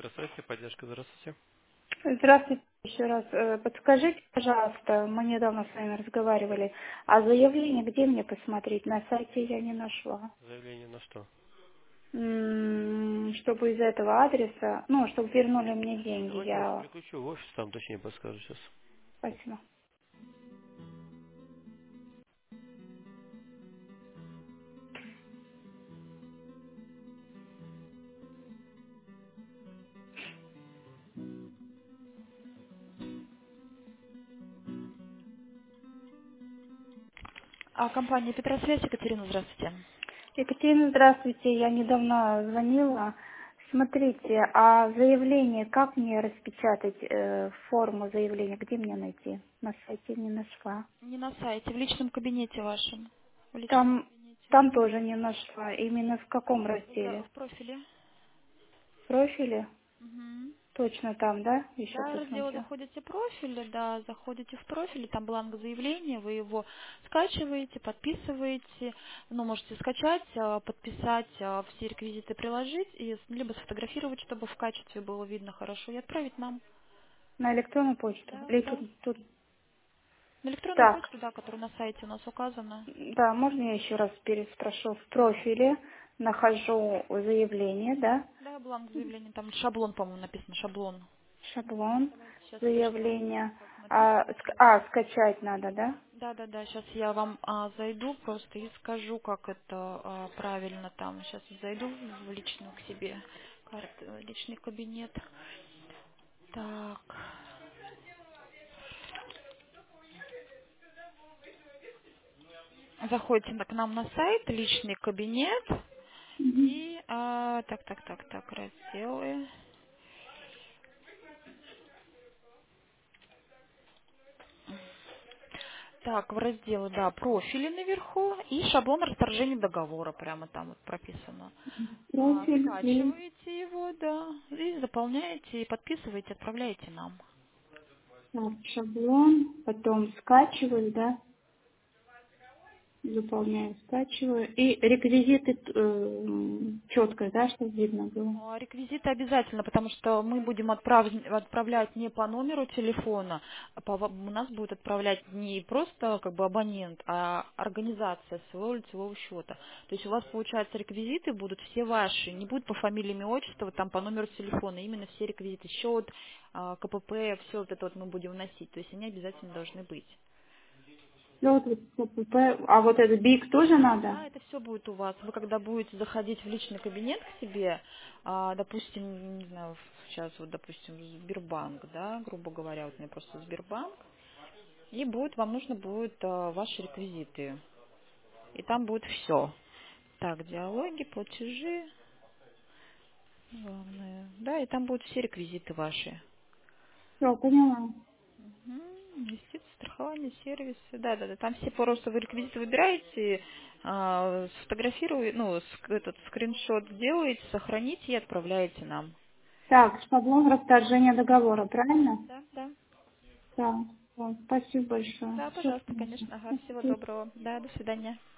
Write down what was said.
Здравствуйте, поддержка, здравствуйте. Здравствуйте еще раз. Подскажите, пожалуйста, мы недавно с вами разговаривали, а заявление где мне посмотреть? На сайте я не нашла. Заявление на что? Чтобы из этого адреса, ну, чтобы вернули мне деньги, Давайте я вас я... переключу в офис, там точнее подскажу сейчас. Спасибо. Компания Петросвязь, Екатерина, здравствуйте. Екатерина, здравствуйте. Я недавно звонила. Смотрите, а заявление, как мне распечатать форму заявления, где мне найти? На сайте не нашла. Не на сайте, в личном кабинете вашем. В личном Там, кабинете. там тоже не нашла. Именно в каком разделе? В профиле. В профиле? Мгм. Точно там, да? Еще Да, раздел посмотрю. заходите в профиль, да, заходите в профиль, там бланк заявления, вы его скачиваете, подписываете, ну, можете скачать, подписать, все реквизиты приложить, и либо сфотографировать, чтобы в качестве было видно хорошо, и отправить нам. На электронную почту? Да, Или да. тут? На электронную Так, почту, да, которая на сайте у нас указана. да, можно я еще раз переспрошу? В профиле нахожу заявление, да? Да, бланк заявления, там шаблон, по-моему, написано, шаблон. Шаблон Давайте сейчас пришлю, заявления. как написано. Скачать надо, да? Да, да, да, сейчас я вам зайду просто и скажу, как это правильно там. Сейчас зайду в личную к себе, личный кабинет. Так, заходите к нам на сайт, личный кабинет. Мгм. И, так, разделы. Так, в разделе, да, профили наверху и шаблон расторжения договора, прямо там вот прописано. Профиль и Скачиваете его, да, и заполняете, и подписываете, отправляете нам. так, шаблон, потом скачиваю, да? Заполняю, скачиваю. И реквизиты четко, да, чтобы видно было. Реквизиты обязательно, потому что мы будем отправлять не по номеру телефона, у нас будет отправлять не просто как бы абонент, а организация своего лицевого счета. То есть у вас, получается, реквизиты будут все ваши, не будут по фамилии, имя, отчество, там по номеру телефона, именно все реквизиты, счет, КПП, все вот это вот мы будем вносить, то есть они обязательно должны быть. Ну, вот КПП, а вот этот БИК тоже надо? Да, это все будет у вас. Вы когда будете заходить в личный кабинет к себе, допустим, не знаю, сейчас вот, допустим, Сбербанк, да, грубо говоря, вот у меня просто Сбербанк, и вам нужно будет ваши реквизиты. И там будет все. Так, диалоги, платежи, главное. Да, и там будут все реквизиты ваши. Все, поняла. Инвестиции, страхование, сервисы. Да, да, да. Там все просто вы реквизиты выбираете, сфотографируете, ну, этот скриншот делаете, сохраните и отправляете нам. Так, шаблон расторжения договора, правильно? Да, да. Да. Вот, спасибо большое. Да, Все, пожалуйста, конечно. Ага, всего доброго. Да, до свидания.